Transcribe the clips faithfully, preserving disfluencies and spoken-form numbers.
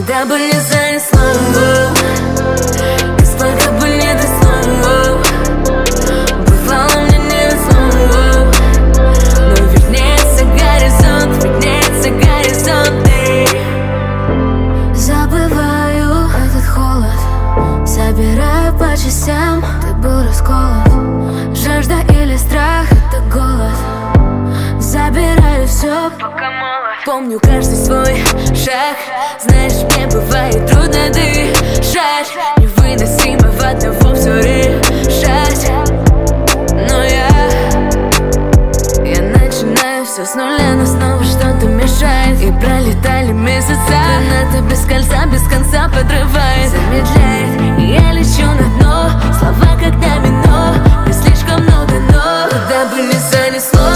Куда бы ни занесло, и сколько бы ни трясло, бывало мне невезло, но виднеется горизонт, виднеется горизонт. И забываю этот холод, собираю по частям. Ты был расколот, жажда или страх — это голод. Забираю все, пока молод. Помню каждый свой шаг. Знаешь, мне бывает трудно дышать, невыносимо в одного все решать. Но я, я начинаю все с нуля, но снова что-то мешает. И пролетали месяца, граната без кольца, без конца подрывает, замедляет, и я лечу на дно. Слова как домино, и слишком много но. Куда бы ни занесло,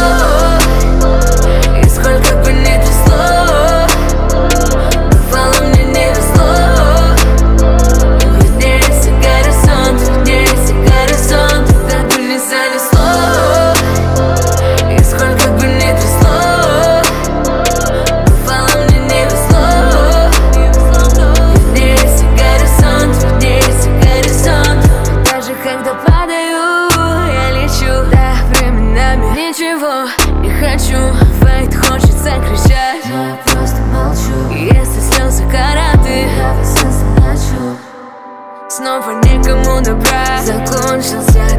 и сколько бы ни трясло, бывало мне не везло, виднеется горизонт, виднеется горизонт. Куда бы ни занесло, и сколько бы ни трясло, бывало мне не везло, виднеется горизонт, виднеется горизонт. Даже когда падаю, я лечу, да, временами ничего не хочу. Файт хочется кричать, но я просто молчу. Если слезы караты, я без сенса ночу. Снова никому набрать, закончился